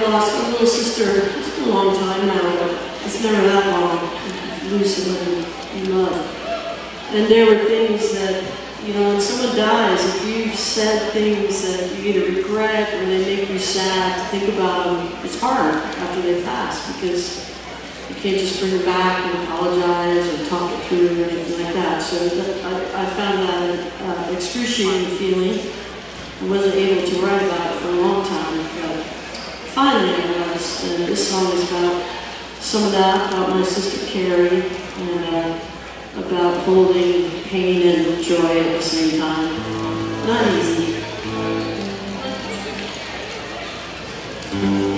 lost a little sister. It's been a long time now, but it's never that long. Lose someone you love. And there were things that, you know, when someone dies, if you've said things that you either regret or they make you sad to think about them, it's hard after they pass because you can't just bring them back and apologize or talk it through or anything like that. So I found that an excruciating feeling. I wasn't able to write about it for a long time, but finally I was. And this song is about some of that, about my sister Carrie, and about holding pain and joy at the same time. Not easy.